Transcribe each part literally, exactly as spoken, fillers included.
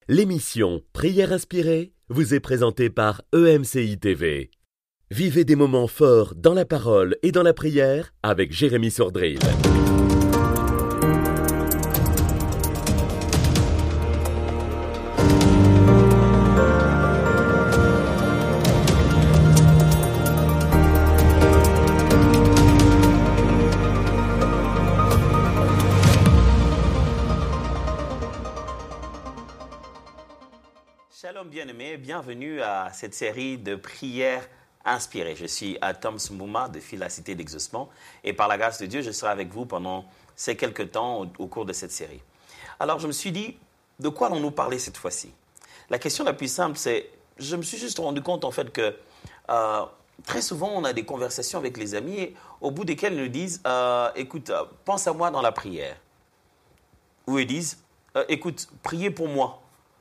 L'émission Prière inspirée vous est présentée par E M C I T V. Vivez des moments forts dans la parole et dans la prière avec Jérémy Sordrill. Shalom bien-aimés, bienvenue à cette série de prières inspirées. Je suis Atom Smouma de Fil La Cité d'Exaucement et par la grâce de Dieu, je serai avec vous pendant ces quelques temps au, au cours de cette série. Alors je me suis dit, de quoi allons-nous parler cette fois-ci? La question la plus simple, c'est, je me suis juste rendu compte en fait que euh, très souvent on a des conversations avec les amis et, au bout desquelles ils nous disent, euh, écoute, euh, pense à moi dans la prière. Ou ils disent, euh, écoute, priez pour moi.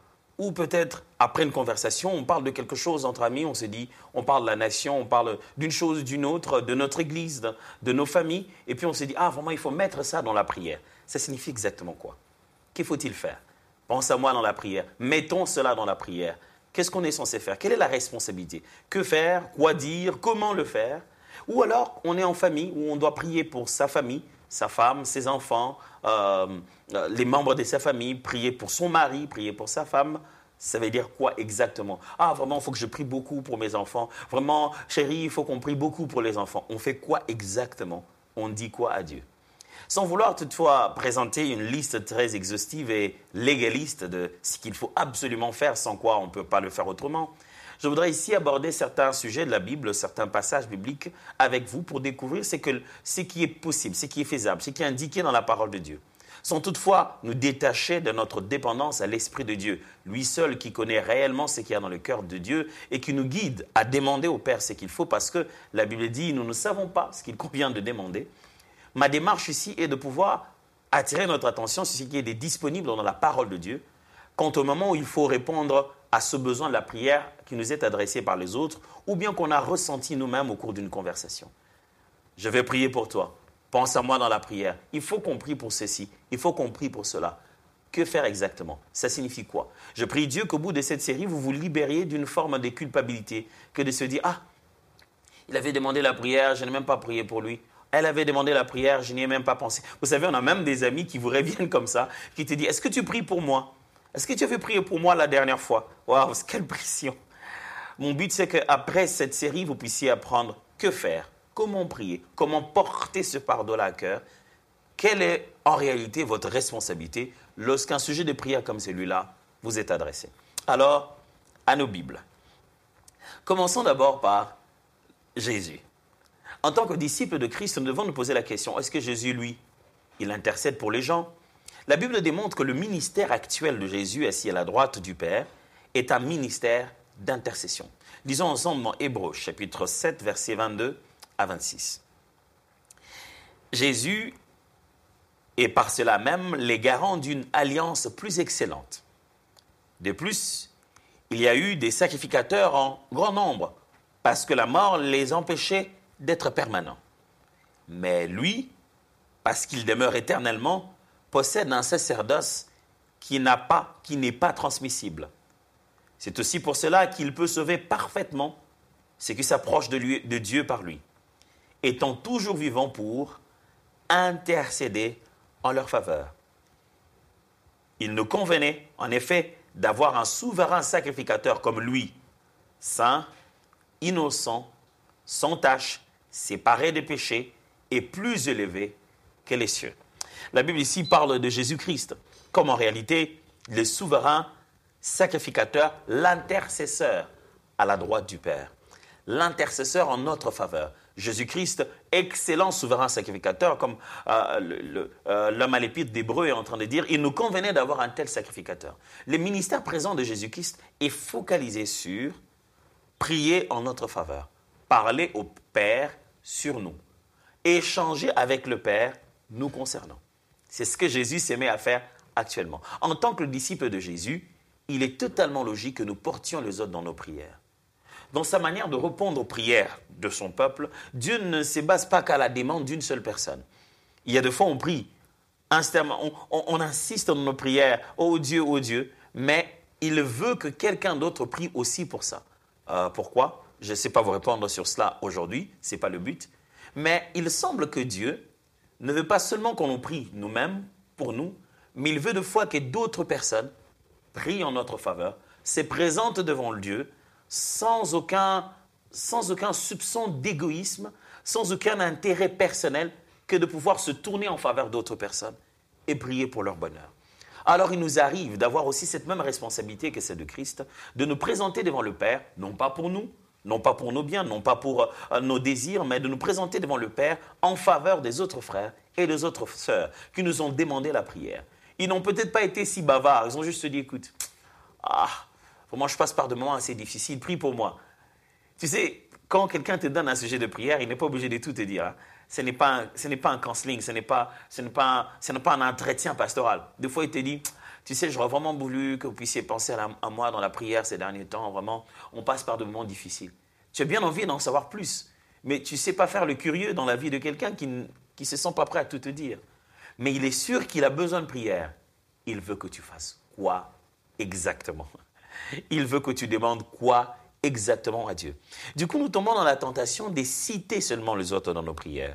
Ou peut-être, après une conversation, on parle de quelque chose entre amis, on se dit, on parle de la nation, on parle d'une chose, d'une autre, de notre église, de, de nos familles, et puis on se dit, ah, vraiment, il faut mettre ça dans la prière. Ça signifie exactement quoi? Qu'il faut-il faire? Pense à moi dans la prière. Mettons cela dans la prière. Qu'est-ce qu'on est censé faire? Quelle est la responsabilité? Que faire? Quoi dire? Comment le faire? Ou alors, on est en famille, où on doit prier pour sa famille, sa femme, ses enfants, euh, les membres de sa famille, prier pour son mari, prier pour sa femme. Ça veut dire quoi exactement? Ah, vraiment, il faut que je prie beaucoup pour mes enfants. Vraiment, chérie, il faut qu'on prie beaucoup pour les enfants. On fait quoi exactement? On dit quoi à Dieu? Sans vouloir toutefois présenter une liste très exhaustive et légaliste de ce qu'il faut absolument faire, sans quoi on ne peut pas le faire autrement, je voudrais ici aborder certains sujets de la Bible, certains passages bibliques avec vous pour découvrir ce, que, ce qui est possible, ce qui est faisable, ce qui est indiqué dans la parole de Dieu. Sans toutefois nous détacher de notre dépendance à l'Esprit de Dieu, lui seul qui connaît réellement ce qu'il y a dans le cœur de Dieu et qui nous guide à demander au Père ce qu'il faut parce que la Bible dit, nous ne savons pas ce qu'il convient de demander. Ma démarche ici est de pouvoir attirer notre attention sur ce qui est disponible dans la parole de Dieu quant au moment où il faut répondre à ce besoin de la prière qui nous est adressé par les autres ou bien qu'on a ressenti nous-mêmes au cours d'une conversation. Je vais prier pour toi. Pense à moi dans la prière. Il faut qu'on prie pour ceci. Il faut qu'on prie pour cela. Que faire exactement? Ça signifie quoi? Je prie Dieu qu'au bout de cette série, vous vous libériez d'une forme de culpabilité que de se dire « Ah, il avait demandé la prière, je n'ai même pas prié pour lui. Elle avait demandé la prière, je n'y ai même pas pensé. » Vous savez, on a même des amis qui vous reviennent comme ça, qui te disent « Est-ce que tu pries pour moi? Est-ce que tu avais prié pour moi la dernière fois? » Waouh, quelle pression! Mon but, c'est qu'après cette série, vous puissiez apprendre que faire, comment prier, comment porter ce fardeau-là à cœur. Quelle est en réalité votre responsabilité lorsqu'un sujet de prière comme celui-là vous est adressé? Alors, à nos Bibles. Commençons d'abord par Jésus. En tant que disciple de Christ, nous devons nous poser la question, est-ce que Jésus, lui, il intercède pour les gens? La Bible démontre que le ministère actuel de Jésus, assis à la droite du Père, est un ministère d'intercession. Lisons ensemble dans Hébreux, chapitre sept, versets vingt-deux à vingt-six. Jésus est par cela même les garants d'une alliance plus excellente. De plus, il y a eu des sacrificateurs en grand nombre, parce que la mort les empêchait d'être permanents. Mais lui, parce qu'il demeure éternellement, possède un sacerdoce qui n'a pas, qui n'est pas transmissible. C'est aussi pour cela qu'il peut sauver parfaitement ceux qui s'approchent de, lui, de Dieu par lui, étant toujours vivant pour intercéder en leur faveur. Il nous convenait, en effet, d'avoir un souverain sacrificateur comme lui, saint, innocent, sans tache, séparé des péchés et plus élevé que les cieux. La Bible ici parle de Jésus-Christ, comme en réalité le souverain sacrificateur, l'intercesseur à la droite du Père. L'intercesseur en notre faveur. Jésus-Christ, excellent souverain sacrificateur, comme euh, le, le, euh, l'homme à l'épître d'Hébreux est en train de dire, il nous convenait d'avoir un tel sacrificateur. Le ministère présent de Jésus-Christ est focalisé sur prier en notre faveur, parler au Père sur nous, échanger avec le Père nous concernant. C'est ce que Jésus s'aimait à faire actuellement. En tant que disciple de Jésus, il est totalement logique que nous portions les autres dans nos prières. Dans sa manière de répondre aux prières de son peuple, Dieu ne se base pas qu'à la demande d'une seule personne. Il y a des fois, on prie, instamment, on, on, on insiste dans nos prières, « Oh Dieu, oh Dieu », mais il veut que quelqu'un d'autre prie aussi pour ça. Euh, pourquoi? Je ne sais pas vous répondre sur cela aujourd'hui, ce n'est pas le but. Mais il semble que Dieu ne veut pas seulement qu'on nous prie nous-mêmes, pour nous, mais il veut de fois que d'autres personnes prient en notre faveur, se présentent devant Dieu sans aucun, sans aucun soupçon d'égoïsme, sans aucun intérêt personnel que de pouvoir se tourner en faveur d'autres personnes et prier pour leur bonheur. Alors il nous arrive d'avoir aussi cette même responsabilité que celle de Christ, de nous présenter devant le Père, non pas pour nous, non pas pour nos biens, non pas pour euh, nos désirs, mais de nous présenter devant le Père en faveur des autres frères et des autres sœurs qui nous ont demandé la prière. Ils n'ont peut-être pas été si bavards, ils ont juste dit, écoute, ah, moi je passe par des moments assez difficiles, prie pour moi. Tu sais, quand quelqu'un te donne un sujet de prière, il n'est pas obligé de tout te dire. Hein. Ce n'est pas un, ce n'est pas un counseling, ce n'est pas, ce n'est pas, un, ce n'est pas un entretien pastoral. Des fois, il te dit, tu sais, j'aurais vraiment voulu que vous puissiez penser à, la, à moi dans la prière ces derniers temps. Vraiment, on passe par des moments difficiles. Tu as bien envie d'en savoir plus, mais tu ne sais pas faire le curieux dans la vie de quelqu'un qui ne qui se sent pas prêt à tout te dire. Mais il est sûr qu'il a besoin de prière. Il veut que tu fasses quoi exactement? Il veut que tu demandes quoi exactement à Dieu. Du coup, nous tombons dans la tentation de citer seulement les autres dans nos prières.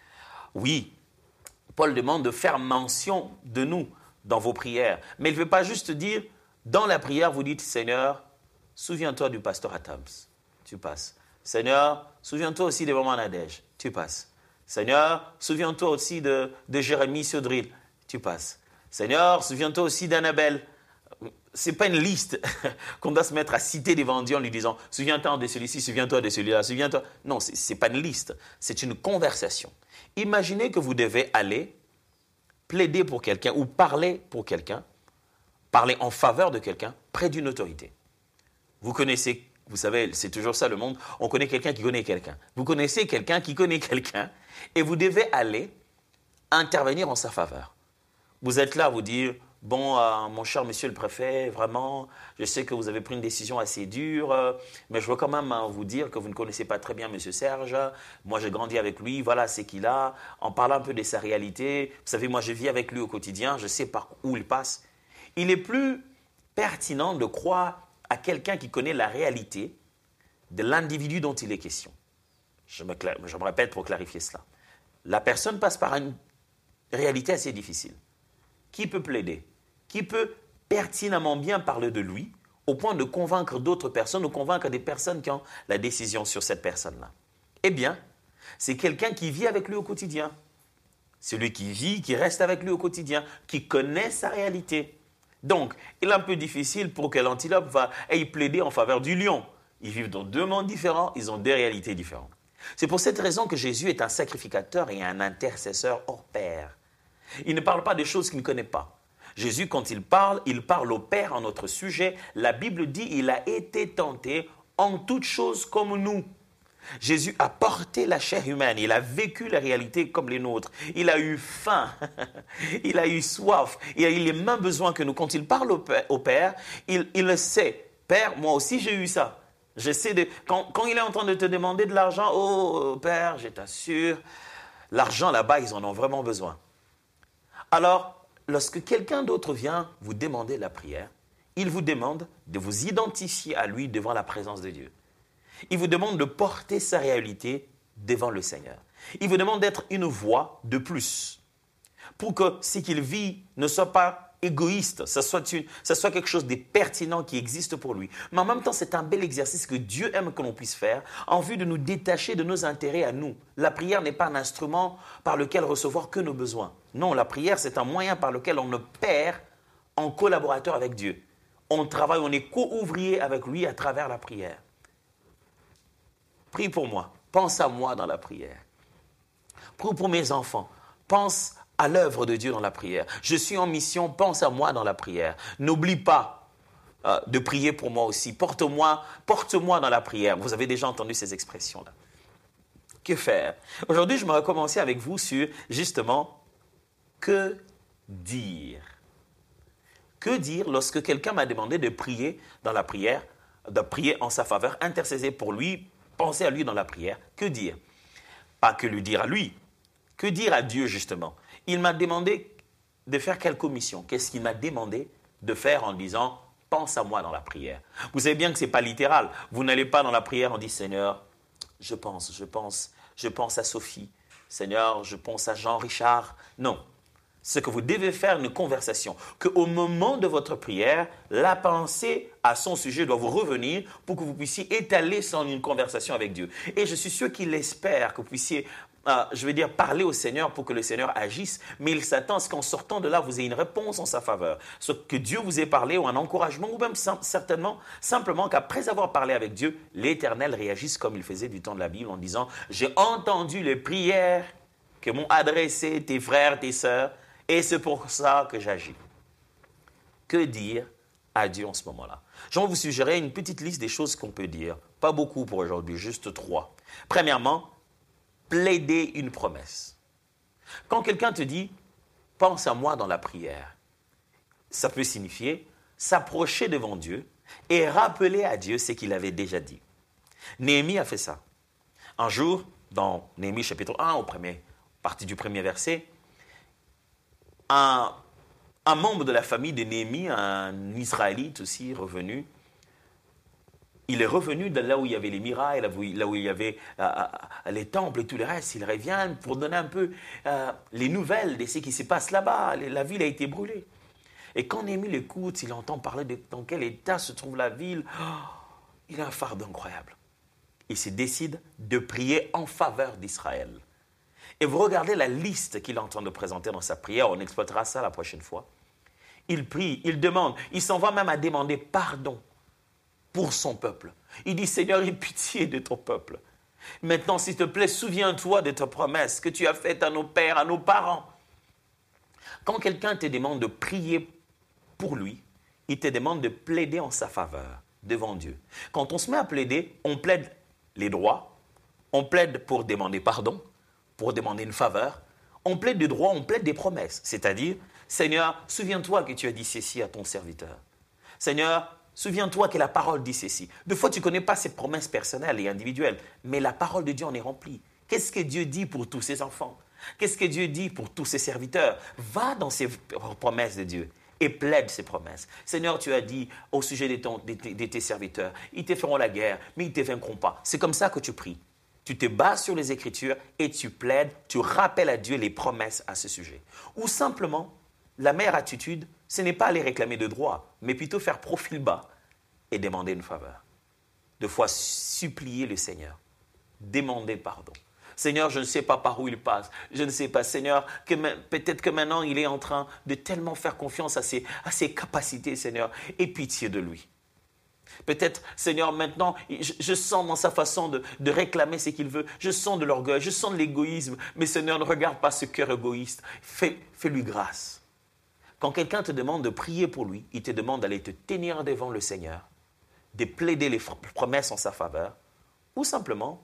Oui, Paul demande de faire mention de nous dans vos prières. Mais il ne veut pas juste dire, dans la prière, vous dites, Seigneur, souviens-toi du pasteur Atams. Tu passes. Seigneur, souviens-toi aussi de Maman Nadège. Tu passes. Seigneur, souviens-toi aussi de, de Jérémie Sodril. Tu passes. Seigneur, souviens-toi aussi d'Annabelle. Ce n'est pas une liste qu'on doit se mettre à citer devant Dieu en lui disant « Souviens-toi de celui-ci, souviens-toi de celui-là, souviens-toi ». Non, ce n'est pas une liste, c'est une conversation. Imaginez que vous devez aller plaider pour quelqu'un ou parler pour quelqu'un, parler en faveur de quelqu'un près d'une autorité. Vous connaissez, vous savez, c'est toujours ça le monde, on connaît quelqu'un qui connaît quelqu'un. Vous connaissez quelqu'un qui connaît quelqu'un et vous devez aller intervenir en sa faveur. Vous êtes là, vous dire « Bon, euh, mon cher monsieur le préfet, vraiment, je sais que vous avez pris une décision assez dure, euh, mais je veux quand même euh, vous dire que vous ne connaissez pas très bien monsieur Serge. Moi, j'ai grandi avec lui, voilà ce qu'il a. En parlant un peu de sa réalité, vous savez, moi, je vis avec lui au quotidien, je sais par où il passe. Il est plus pertinent de croire à quelqu'un qui connaît la réalité de l'individu dont il est question. Je me, je me répète pour clarifier cela. La personne passe par une réalité assez difficile. Qui peut plaider? Qui peut pertinemment bien parler de lui au point de convaincre d'autres personnes ou convaincre des personnes qui ont la décision sur cette personne-là? Eh bien, c'est quelqu'un qui vit avec lui au quotidien. Celui qui vit, qui reste avec lui au quotidien, qui connaît sa réalité. Donc, il est un peu difficile pour que l'antilope aille plaider en faveur du lion. Ils vivent dans deux mondes différents, ils ont deux réalités différentes. C'est pour cette raison que Jésus est un sacrificateur et un intercesseur hors pair. Il ne parle pas des choses qu'il ne connaît pas. Jésus, quand il parle, il parle au Père en notre sujet. La Bible dit qu'il a été tenté en toutes choses comme nous. Jésus a porté la chair humaine, il a vécu la réalité comme les nôtres. Il a eu faim, il a eu soif, il a eu les mêmes besoins que nous. Quand il parle au Père, au Père il, il le sait. Père, moi aussi j'ai eu ça. Je sais de, quand, quand il est en train de te demander de l'argent, oh Père, je t'assure, l'argent là-bas, ils en ont vraiment besoin. Alors, lorsque quelqu'un d'autre vient vous demander la prière, il vous demande de vous identifier à lui devant la présence de Dieu. Il vous demande de porter sa réalité devant le Seigneur. Il vous demande d'être une voix de plus pour que ce qu'il vit ne soit pas égoïste, ça soit, une, ça soit quelque chose de pertinent qui existe pour lui. Mais en même temps, c'est un bel exercice que Dieu aime que l'on puisse faire en vue de nous détacher de nos intérêts à nous. La prière n'est pas un instrument par lequel recevoir que nos besoins. Non, la prière, c'est un moyen par lequel on opère en collaborateur avec Dieu. On travaille, on est co-ouvrier avec lui à travers la prière. Prie pour moi, pense à moi dans la prière. Prie pour mes enfants, pense à l'œuvre de Dieu dans la prière. Je suis en mission, pense à moi dans la prière. N'oublie pas euh, de prier pour moi aussi. Porte-moi, porte-moi dans la prière. Vous avez déjà entendu ces expressions-là. Que faire? Aujourd'hui, je me recommencer avec vous sur, justement, que dire? Que dire lorsque quelqu'un m'a demandé de prier dans la prière, de prier en sa faveur, intercéder pour lui, penser à lui dans la prière? Que dire? Pas que lui dire à lui. Que dire à Dieu, justement? Il m'a demandé de faire quelle commission? Qu'est-ce qu'il m'a demandé de faire en disant pense à moi dans la prière. Vous savez bien que ce n'est pas littéral. Vous n'allez pas dans la prière en disant, Seigneur, je pense, je pense, je pense à Sophie. Seigneur, je pense à Jean-Richard. Non. Ce que vous devez faire, une conversation, qu'au moment de votre prière, la pensée à son sujet doit vous revenir pour que vous puissiez étaler son une conversation avec Dieu. Et je suis sûr qu'il espère que vous puissiez, euh, je veux dire, parler au Seigneur pour que le Seigneur agisse, mais il s'attend à ce qu'en sortant de là, vous ayez une réponse en sa faveur. Ce que Dieu vous ait parlé ou un encouragement, ou même sim- certainement, simplement qu'après avoir parlé avec Dieu, l'Éternel réagisse comme il faisait du temps de la Bible en disant « J'ai entendu les prières que m'ont adressées tes frères, tes sœurs, et c'est pour ça que j'agis. » Que dire à Dieu en ce moment-là? Je vais vous suggérer une petite liste des choses qu'on peut dire. Pas beaucoup pour aujourd'hui, juste trois. Premièrement, plaider une promesse. Quand quelqu'un te dit « pense à moi dans la prière », ça peut signifier s'approcher devant Dieu et rappeler à Dieu ce qu'il avait déjà dit. Néhémie a fait ça. Un jour, dans Néhémie chapitre un, au premier, partie du premier verset, Un, un membre de la famille de Néhémie, un Israélite aussi revenu, il est revenu de là où il y avait les murailles, là où, là où il y avait euh, les temples et tout le reste. Il revient pour donner un peu euh, les nouvelles de ce qui se passe là-bas. La ville a été brûlée. Et quand Néhémie l'écoute, il entend parler de dans quel état se trouve la ville. Oh, il a un fardeau incroyable. Il se décide de prier en faveur d'Israël. Et vous regardez la liste qu'il est en train de présenter dans sa prière, on exploitera ça la prochaine fois. Il prie, il demande, il s'en va même à demander pardon pour son peuple. Il dit, Seigneur, aie pitié de ton peuple. Maintenant, s'il te plaît, souviens-toi de ta promesse que tu as faite à nos pères, à nos parents. Quand quelqu'un te demande de prier pour lui, il te demande de plaider en sa faveur devant Dieu. Quand on se met à plaider, on plaide les droits, on plaide pour demander pardon, pour demander une faveur, on plaide des droits, on plaide des promesses. C'est-à-dire, Seigneur, souviens-toi que tu as dit ceci à ton serviteur. Seigneur, souviens-toi que la parole dit ceci. Des fois, tu ne connais pas ces promesses personnelles et individuelles, mais la parole de Dieu en est remplie. Qu'est-ce que Dieu dit pour tous ses enfants? Qu'est-ce que Dieu dit pour tous ses serviteurs? Va dans ces promesses de Dieu et plaide ces promesses. Seigneur, tu as dit au sujet de, ton, de, de, de tes serviteurs, ils te feront la guerre, mais ils ne te vaincront pas. C'est comme ça que tu pries. Tu te bases sur les Écritures et tu plaides, tu rappelles à Dieu les promesses à ce sujet. Ou simplement, la meilleure attitude, ce n'est pas aller réclamer de droits, mais plutôt faire profil bas et demander une faveur. Deux fois, supplier le Seigneur, demander pardon. Seigneur, je ne sais pas par où il passe, je ne sais pas, Seigneur, que peut-être que maintenant il est en train de tellement faire confiance à ses, à ses capacités, Seigneur, aie pitié de lui. Peut-être, Seigneur, maintenant, je, je sens dans sa façon de, de réclamer ce qu'il veut, je sens de l'orgueil, je sens de l'égoïsme, mais Seigneur, ne regarde pas ce cœur égoïste, fais, fais-lui grâce. Quand quelqu'un te demande de prier pour lui, il te demande d'aller te tenir devant le Seigneur, de plaider les promesses en sa faveur, ou simplement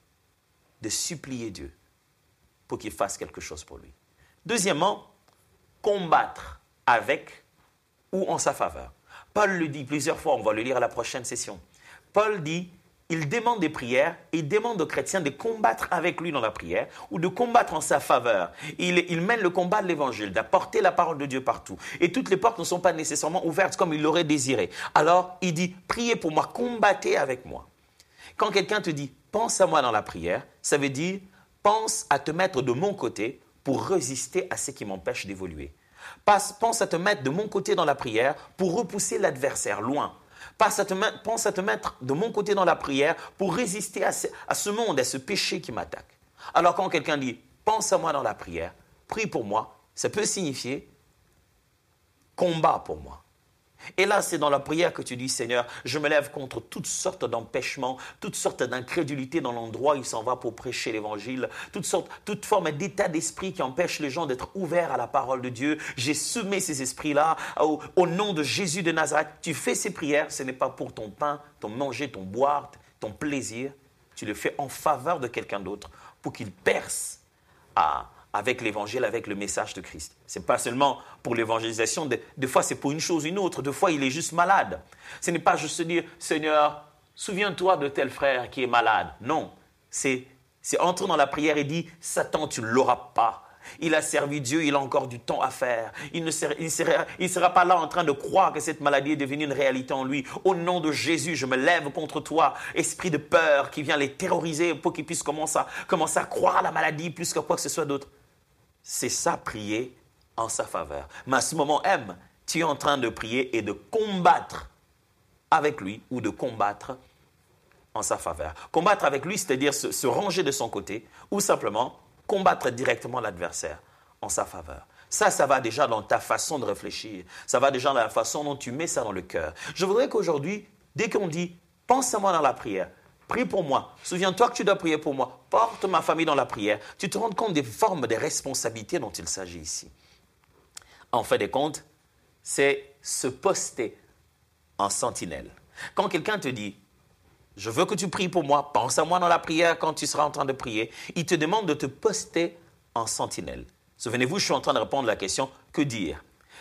de supplier Dieu pour qu'il fasse quelque chose pour lui. Deuxièmement, combattre avec ou en sa faveur. Paul le dit plusieurs fois, on va le lire à la prochaine session. Paul dit, il demande des prières et il demande aux chrétiens de combattre avec lui dans la prière ou de combattre en sa faveur. Il, il mène le combat de l'évangile, d'apporter la parole de Dieu partout. Et toutes les portes ne sont pas nécessairement ouvertes comme il l'aurait désiré. Alors, il dit, priez pour moi, combattez avec moi. Quand quelqu'un te dit, pense à moi dans la prière, ça veut dire, pense à te mettre de mon côté pour résister à ce qui m'empêche d'évoluer. Pense à te mettre de mon côté dans la prière pour repousser l'adversaire loin. Pense à, te, pense à te mettre de mon côté dans la prière pour résister à ce, à ce monde, à ce péché qui m'attaque. Alors quand quelqu'un dit « pense à moi dans la prière, prie pour moi », ça peut signifier « combat pour moi ». Et là, c'est dans la prière que tu dis, Seigneur, je me lève contre toutes sortes d'empêchements, toutes sortes d'incrédulité dans l'endroit où il s'en va pour prêcher l'évangile, toutes sortes, toute forme d'état d'esprit qui empêche les gens d'être ouverts à la parole de Dieu. J'ai semé ces esprits-là au, au nom de Jésus de Nazareth. Tu fais ces prières, ce n'est pas pour ton pain, ton manger, ton boire, ton plaisir. Tu le fais en faveur de quelqu'un d'autre pour qu'il perce à... avec l'évangile, avec le message de Christ. Ce n'est pas seulement pour l'évangélisation, des, des fois c'est pour une chose ou une autre, des fois il est juste malade. Ce n'est pas juste se dire, Seigneur, souviens-toi de tel frère qui est malade. Non, c'est, c'est entrer dans la prière et dire, Satan, tu ne l'auras pas. Il a servi Dieu, il a encore du temps à faire. Il ne sera, il sera, il sera pas là en train de croire que cette maladie est devenue une réalité en lui. Au nom de Jésus, je me lève contre toi, esprit de peur qui vient les terroriser pour qu'ils puissent commencer à, commencer à croire à la maladie plus que quoi que ce soit d'autre. C'est ça, prier en sa faveur. Mais à ce moment même, tu es en train de prier et de combattre avec lui ou de combattre en sa faveur. Combattre avec lui, c'est-à-dire se, se ranger de son côté ou simplement combattre directement l'adversaire en sa faveur. Ça, ça va déjà dans ta façon de réfléchir. Ça va déjà dans la façon dont tu mets ça dans le cœur. Je voudrais qu'aujourd'hui, dès qu'on dit « pense à moi dans la prière », prie pour moi. Souviens-toi que tu dois prier pour moi. Porte ma famille dans la prière. Tu te rends compte des formes de responsabilités dont il s'agit ici. En fait des comptes, c'est se poster en sentinelle. Quand quelqu'un te dit « je veux que tu pries pour moi, pense à moi dans la prière quand tu seras en train de prier », il te demande de te poster en sentinelle. Souvenez-vous, je suis en train de répondre à la question « que dire ?»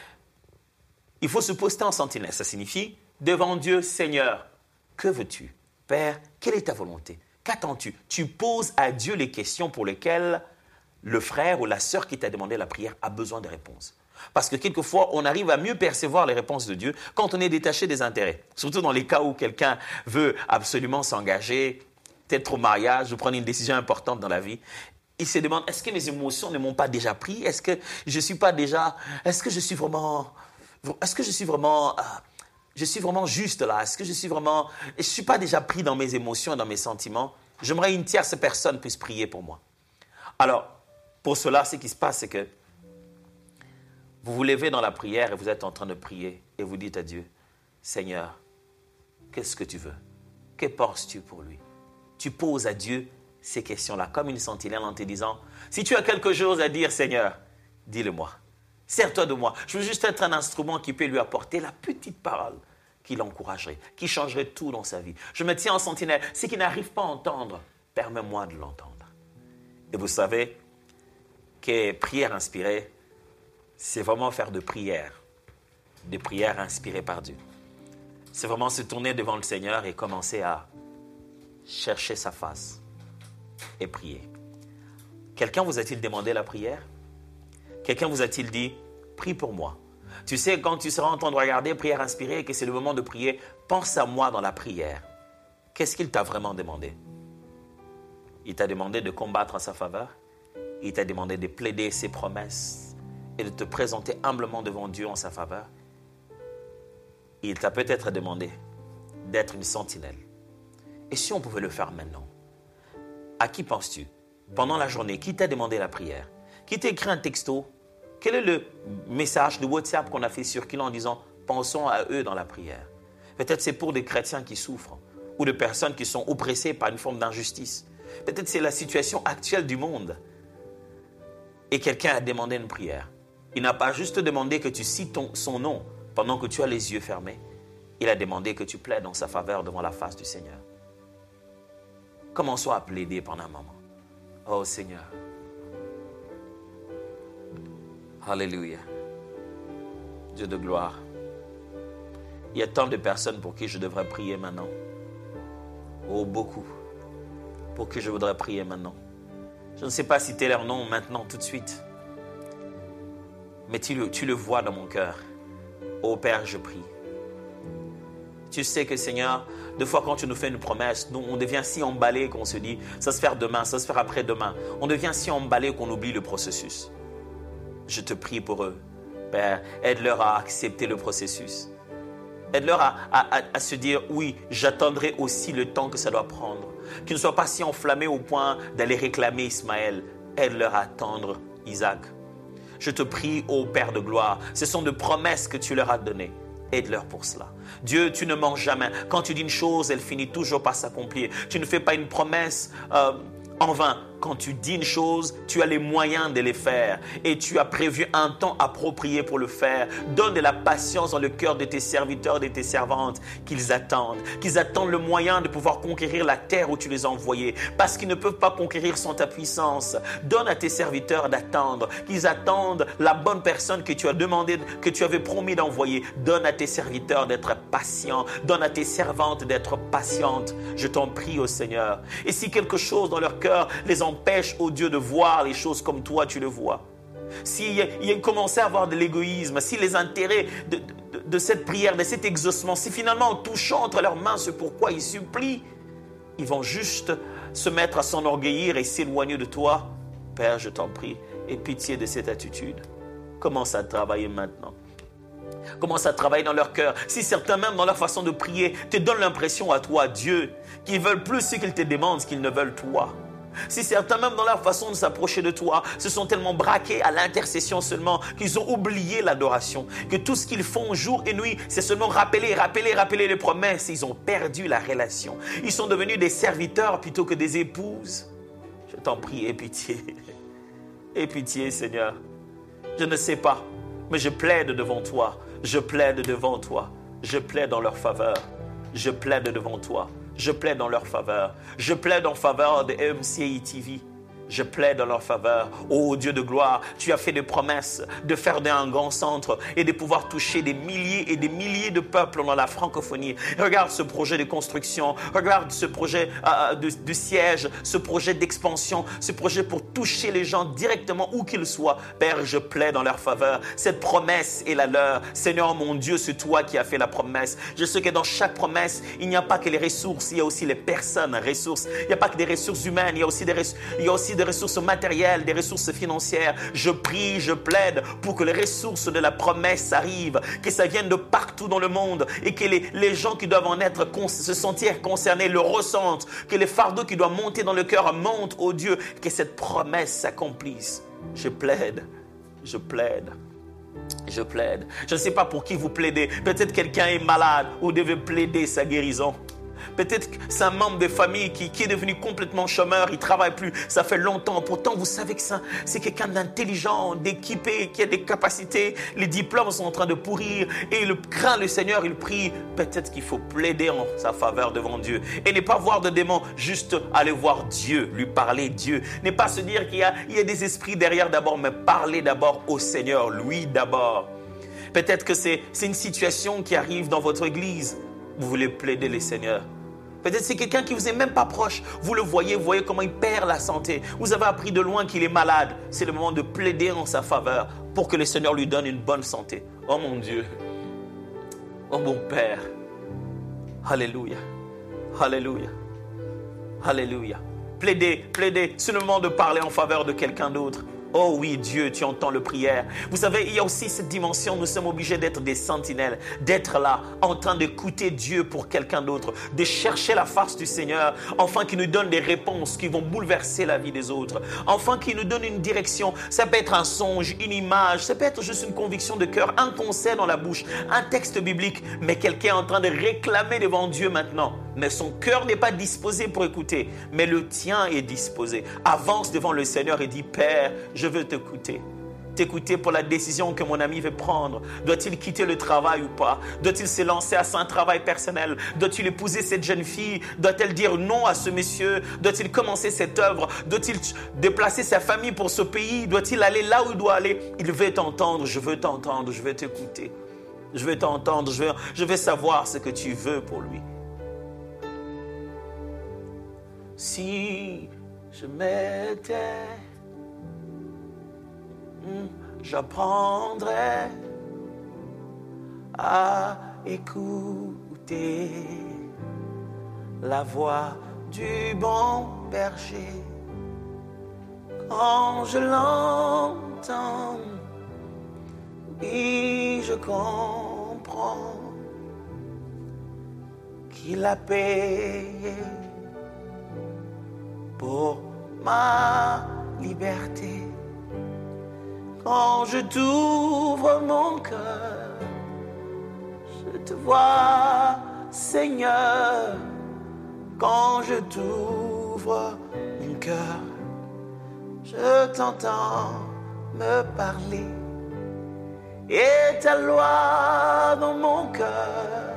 Il faut se poster en sentinelle. Ça signifie devant Dieu, Seigneur, que veux-tu? Père, quelle est ta volonté? Qu'attends-tu? Tu poses à Dieu les questions pour lesquelles le frère ou la sœur qui t'a demandé la prière a besoin de réponses. Parce que quelquefois, on arrive à mieux percevoir les réponses de Dieu quand on est détaché des intérêts. Surtout dans les cas où quelqu'un veut absolument s'engager, peut-être au mariage ou prendre une décision importante dans la vie. Il se demande, est-ce que mes émotions ne m'ont pas déjà pris? Est-ce que je suis pas déjà... Est-ce que je suis vraiment... Est-ce que je suis vraiment... Je suis vraiment juste là? Est-ce que je suis vraiment... Je ne suis pas déjà pris dans mes émotions et dans mes sentiments? J'aimerais une tierce personne puisse prier pour moi. Alors, pour cela, ce qui se passe, c'est que vous vous levez dans la prière et vous êtes en train de prier et vous dites à Dieu, Seigneur, qu'est-ce que tu veux? Que penses-tu pour lui? Tu poses à Dieu ces questions-là comme une sentinelle en te disant, si tu as quelque chose à dire, Seigneur, dis-le-moi. Sers-toi de moi. Je veux juste être un instrument qui peut lui apporter la petite parole qui l'encouragerait, qui changerait tout dans sa vie. Je me tiens en sentinelle. Ce qu'il n'arrive pas à entendre, permets-moi de l'entendre. Et vous savez que prière inspirée, c'est vraiment faire de prières, des prières inspirées par Dieu. C'est vraiment se tourner devant le Seigneur et commencer à chercher sa face et prier. Quelqu'un vous a-t-il demandé la prière? Quelqu'un vous a-t-il dit, prie pour moi? Tu sais, quand tu seras en train de regarder prière inspirée et que c'est le moment de prier, pense à moi dans la prière. Qu'est-ce qu'il t'a vraiment demandé? Il t'a demandé de combattre en sa faveur. Il t'a demandé de plaider ses promesses et de te présenter humblement devant Dieu en sa faveur. Il t'a peut-être demandé d'être une sentinelle. Et si on pouvait le faire maintenant? À qui penses-tu? Pendant la journée, qui t'a demandé la prière? Qui t'a écrit un texto? Quel est le message de WhatsApp qu'on a fait circuler en disant « pensons à eux dans la prière ». Peut-être c'est pour des chrétiens qui souffrent ou de personnes qui sont oppressées par une forme d'injustice. Peut-être c'est la situation actuelle du monde. Et quelqu'un a demandé une prière. Il n'a pas juste demandé que tu cites ton, son nom pendant que tu as les yeux fermés. Il a demandé que tu plaides en sa faveur devant la face du Seigneur. Commençons à plaider pendant un moment. Oh Seigneur. Alléluia. Dieu de gloire. Il y a tant de personnes pour qui je devrais prier maintenant. Oh, beaucoup. Pour qui je voudrais prier maintenant. Je ne sais pas citer leur nom maintenant, tout de suite. Mais tu le, tu le vois dans mon cœur. Oh Père, je prie. Tu sais que Seigneur, deux fois quand tu nous fais une promesse, nous, on devient si emballé qu'on se dit, ça se fait demain, ça se fera après-demain. On devient si emballé qu'on oublie le processus. Je te prie pour eux. Père, aide-leur à accepter le processus. Aide-leur à, à, à, à se dire, oui, j'attendrai aussi le temps que ça doit prendre. Qu'ils ne soient pas si enflammés au point d'aller réclamer Ismaël. Aide-leur à attendre Isaac. Je te prie, ô Père de gloire, ce sont des promesses que tu leur as données. Aide-leur pour cela. Dieu, tu ne mens jamais. Quand tu dis une chose, elle finit toujours par s'accomplir. Tu ne fais pas une promesse euh, en vain. Quand tu dis une chose, tu as les moyens de les faire et tu as prévu un temps approprié pour le faire. Donne de la patience dans le cœur de tes serviteurs, de tes servantes, qu'ils attendent, qu'ils attendent le moyen de pouvoir conquérir la terre où tu les as envoyés, parce qu'ils ne peuvent pas conquérir sans ta puissance. Donne à tes serviteurs d'attendre, qu'ils attendent la bonne personne que tu as demandé, que tu avais promis d'envoyer. Donne à tes serviteurs d'être patients, donne à tes servantes d'être patientes. Je t'en prie, ô Seigneur. Et si quelque chose dans leur cœur les empêche, ô Dieu, de voir les choses comme toi tu le vois, s'il si commençait à avoir de l'égoïsme, si les intérêts de, de, de cette prière, de cet exaucement, si finalement en touchant entre leurs mains ce pourquoi ils supplient, ils vont juste se mettre à s'enorgueillir et s'éloigner de toi, Père, je t'en prie, aie pitié de cette attitude. Commence à travailler maintenant. Commence à travailler dans leur cœur. Si certains même dans leur façon de prier te donnent l'impression à toi, Dieu, qu'ils veulent plus ce qu'ils te demandent qu'ils ne veulent toi. Si certains même dans leur façon de s'approcher de toi se sont tellement braqués à l'intercession seulement qu'ils ont oublié l'adoration, que tout ce qu'ils font jour et nuit, c'est seulement rappeler, rappeler, rappeler les promesses. Ils ont perdu la relation. Ils sont devenus des serviteurs plutôt que des épouses. Je t'en prie, aie pitié. Aie pitié, Seigneur. Je ne sais pas, mais je plaide devant toi. Je plaide devant toi. Je plaide en leur faveur. Je plaide devant toi. Je plaide en leur faveur. Je plaide en faveur de E M C I T V. Je plaide en leur faveur. Ô Dieu de gloire, tu as fait des promesses de faire d'un grand centre et de pouvoir toucher des milliers et des milliers de peuples dans la francophonie. Regarde ce projet de construction. Regarde ce projet euh, de, de siège, ce projet d'expansion, ce projet pour toucher les gens directement où qu'ils soient. Père, je plaide en leur faveur. Cette promesse est la leur. Seigneur mon Dieu, c'est toi qui as fait la promesse. Je sais que dans chaque promesse, il n'y a pas que les ressources, il y a aussi les personnes ressources. Il n'y a pas que des ressources humaines, il y a aussi des, res- il y a aussi des ressources matérielles, des ressources financières. Je prie, je plaide pour que les ressources de la promesse arrivent, que ça vienne de partout dans le monde et que les, les gens qui doivent en être, se sentir concernés le ressentent, que les fardeaux qui doivent monter dans le cœur montent au Dieu, que cette promesse s'accomplisse. Je plaide, je plaide. Je plaide. Je ne sais pas pour qui vous plaidez. Peut-être quelqu'un est malade, vous devez plaider sa guérison. Peut-être que c'est un membre de famille qui, qui est devenu complètement chômeur, il ne travaille plus, ça fait longtemps. Pourtant, vous savez que ça, c'est quelqu'un d'intelligent, d'équipé, qui a des capacités. Les diplômes sont en train de pourrir et il craint le Seigneur, il prie. Peut-être qu'il faut plaider en sa faveur devant Dieu. Et ne pas voir de démons, juste aller voir Dieu, lui parler Dieu. Ne pas se dire qu'il y a, il y a des esprits derrière d'abord, mais parler d'abord au Seigneur, lui d'abord. Peut-être que c'est, c'est une situation qui arrive dans votre église. Vous voulez plaider le Seigneur. Peut-être que c'est quelqu'un qui ne vous est même pas proche. Vous le voyez, vous voyez comment il perd la santé. Vous avez appris de loin qu'il est malade. C'est le moment de plaider en sa faveur pour que le Seigneur lui donne une bonne santé. Oh mon Dieu. Oh mon Père. Alléluia. Alléluia. Alléluia. Plaidez, plaidez. C'est le moment de parler en faveur de quelqu'un d'autre. Oh oui, Dieu, tu entends le prière. Vous savez, il y a aussi cette dimension, nous sommes obligés d'être des sentinelles, d'être là, en train d'écouter Dieu pour quelqu'un d'autre, de chercher la face du Seigneur, afin qu'il nous donne des réponses qui vont bouleverser la vie des autres, afin qu'il nous donne une direction. Ça peut être un songe, une image, ça peut être juste une conviction de cœur, un conseil dans la bouche, un texte biblique, mais quelqu'un est en train de réclamer devant Dieu maintenant. Mais son cœur n'est pas disposé pour écouter, mais le tien est disposé. Avance devant le Seigneur et dis, Père, je veux t'écouter. T'écouter pour la décision que mon ami veut prendre. Doit-il quitter le travail ou pas? Doit-il se lancer à son travail personnel? Doit-il épouser cette jeune fille? Doit-elle dire non à ce monsieur? Doit-il commencer cette œuvre? Doit-il déplacer sa famille pour ce pays? Doit-il aller là où il doit aller? Il veut t'entendre, je veux t'entendre, je veux t'écouter. Je veux t'entendre, je veux, je veux savoir ce que tu veux pour lui. Si je m'étais, j'apprendrais à écouter la voix du bon berger. Quand je l'entends, oui, je comprends qu'il a payé pour ma liberté. Quand je t'ouvre mon cœur, je te vois, Seigneur. Quand je t'ouvre mon cœur, je t'entends me parler. Et ta loi dans mon cœur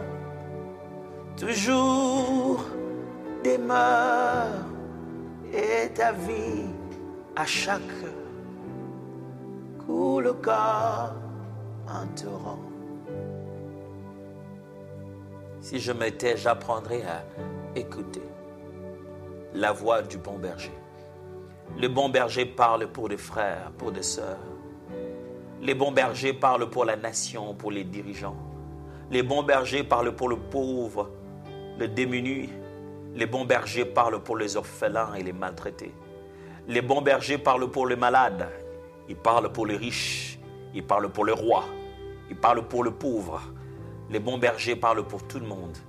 toujours demeure. Et ta vie à chaque coule comme un torrent. Si je m'étais, j'apprendrais à écouter la voix du bon berger. Le bon berger parle pour des frères, pour des sœurs. Les bons bergers parlent pour la nation, pour les dirigeants. Les bons bergers parlent pour le pauvre, le démuni. Les bons bergers parlent pour les orphelins et les maltraités. Les bons bergers parlent pour les malades. Ils parlent pour les riches. Ils parlent pour le roi. Ils parlent pour le pauvre. Les bons bergers parlent pour tout le monde.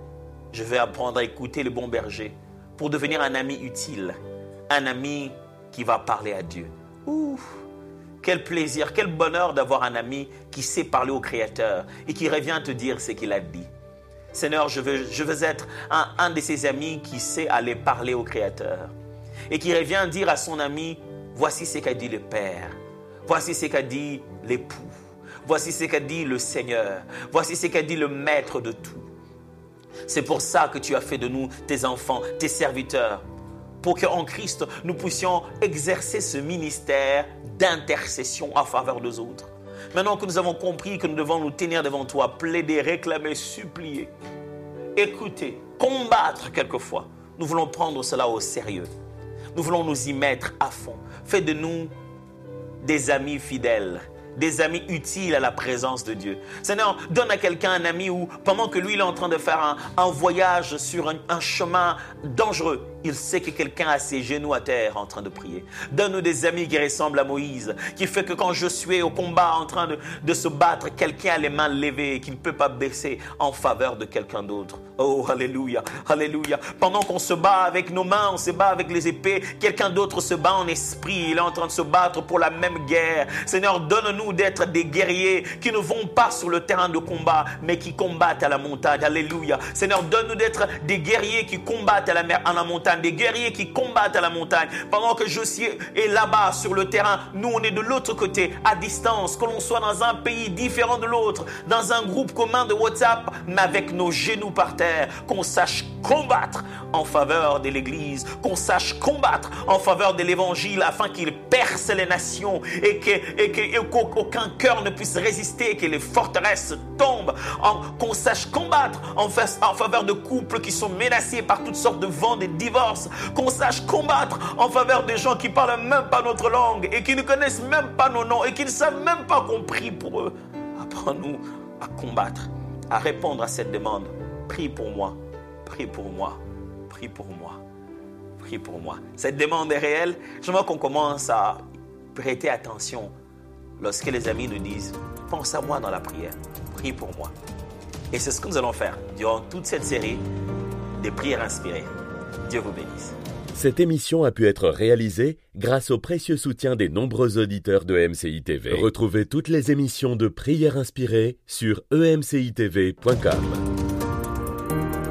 Je vais apprendre à écouter les bons bergers pour devenir un ami utile. Un ami qui va parler à Dieu. Ouh, quel plaisir, quel bonheur d'avoir un ami qui sait parler au Créateur et qui revient te dire ce qu'il a dit. Seigneur, je veux, je veux être un, un de ces amis qui sait aller parler au Créateur et qui revient dire à son ami, voici ce qu'a dit le Père, voici ce qu'a dit l'époux, voici ce qu'a dit le Seigneur, voici ce qu'a dit le Maître de tout. C'est pour ça que tu as fait de nous tes enfants, tes serviteurs, pour qu'en Christ, nous puissions exercer ce ministère d'intercession en faveur des autres. Maintenant que nous avons compris que nous devons nous tenir devant toi, plaider, réclamer, supplier, écouter, combattre quelquefois, nous voulons prendre cela au sérieux. Nous voulons nous y mettre à fond. Fais de nous des amis fidèles, des amis utiles à la présence de Dieu. Seigneur, donne à quelqu'un un ami où, pendant que lui il est en train de faire un, un voyage sur un, un chemin dangereux, il sait que quelqu'un a ses genoux à terre en train de prier. Donne-nous des amis qui ressemblent à Moïse, qui fait que quand je suis au combat en train de, de se battre, quelqu'un a les mains levées et qui ne peut pas baisser en faveur de quelqu'un d'autre. Oh, alléluia, alléluia. Pendant qu'on se bat avec nos mains, on se bat avec les épées, quelqu'un d'autre se bat en esprit, il est en train de se battre pour la même guerre. Seigneur, donne-nous d'être des guerriers qui ne vont pas sur le terrain de combat, mais qui combattent à la montagne. Alléluia. Seigneur, donne-nous d'être des guerriers qui combattent à la, mer, à la montagne, des guerriers qui combattent à la montagne. Pendant que je suis et là-bas sur le terrain, nous on est de l'autre côté, à distance, que l'on soit dans un pays différent de l'autre, dans un groupe commun de WhatsApp, mais avec nos genoux par terre, qu'on sache combattre en faveur de l'Église, qu'on sache combattre en faveur de l'Évangile afin qu'il perce les nations et que, et que, et qu'aucun cœur ne puisse résister, que les forteresses tombent, en, qu'on sache combattre en, face, en faveur de couples qui sont menacés par toutes sortes de vents, des divorces, qu'on sache combattre en faveur des gens qui ne parlent même pas notre langue et qui ne connaissent même pas nos noms et qui ne savent même pas qu'on prie pour eux. Apprends-nous à combattre, à répondre à cette demande. Prie pour moi, prie pour moi, prie pour moi, prie pour moi. Cette demande est réelle. J'aimerais qu'on commence à prêter attention lorsque les amis nous disent « Pense à moi dans la prière, prie pour moi ». Et c'est ce que nous allons faire durant toute cette série des prières inspirées. Dieu vous bénisse. Cette émission a pu être réalisée grâce au précieux soutien des nombreux auditeurs de E M C I T V. Retrouvez toutes les émissions de prières inspirées sur e m c i t v point com.